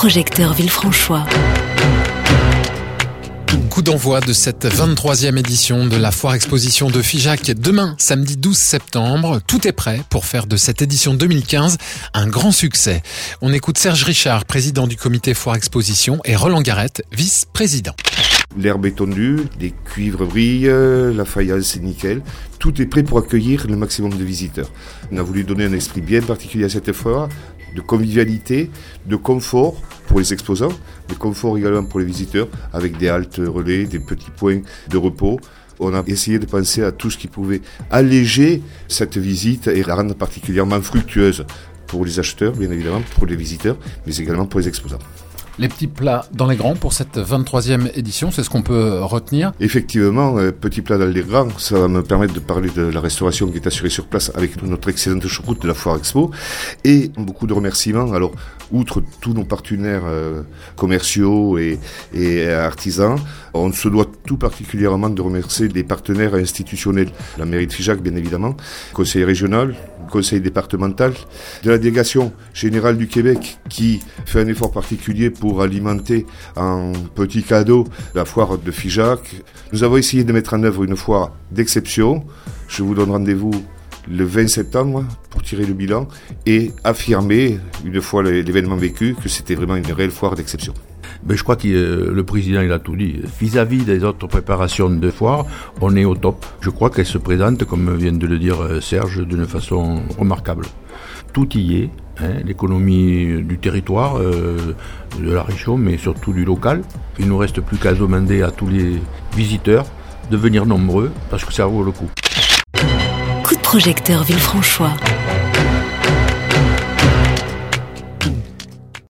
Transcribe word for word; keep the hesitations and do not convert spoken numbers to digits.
projecteur Villefranchois. Coup d'envoi de cette vingt-troisième édition de la Foire Exposition de Figeac. Demain, samedi douze septembre, tout est prêt pour faire de cette édition deux mille quinze un grand succès. On écoute Serge Richard, président du comité Foire Exposition, et Roland Garrett, vice-président. L'herbe est tondue, les cuivres brillent, la faïence est nickel. Tout est prêt pour accueillir le maximum de visiteurs. On a voulu donner un esprit bien particulier à cette foire, de convivialité, de confort pour les exposants, de confort également pour les visiteurs, avec des haltes relais, des petits points de repos. On a essayé de penser à tout ce qui pouvait alléger cette visite et la rendre particulièrement fructueuse pour les acheteurs, bien évidemment, pour les visiteurs, mais également pour les exposants. Les petits plats dans les grands pour cette vingt-troisième édition, c'est ce qu'on peut retenir. Effectivement, euh, petits plats dans les grands, ça va me permettre de parler de la restauration qui est assurée sur place avec notre excellente choucroute de la Foire Expo et beaucoup de remerciements. Alors, outre tous nos partenaires euh, commerciaux et, et artisans, on se doit tout particulièrement de remercier les partenaires institutionnels. La mairie de Figeac, bien évidemment, conseil régional, conseil départemental, de la délégation générale du Québec qui fait un effort particulier pour alimenter en petits cadeaux la foire de Figeac. Nous avons essayé de mettre en œuvre une foire d'exception. Je vous donne rendez-vous le vingt septembre pour tirer le bilan et affirmer, une fois l'événement vécu, que c'était vraiment une réelle foire d'exception. Ben, je crois que euh, le président il a tout dit. Vis-à-vis des autres préparations de foire, on est au top. Je crois qu'elle se présente, comme vient de le dire Serge, d'une façon remarquable. Tout y est, hein, l'économie du territoire, euh, de la région, mais surtout du local. Il ne nous reste plus qu'à demander à tous les visiteurs de venir nombreux, parce que ça vaut le coup. Coup de projecteur Villefranchois.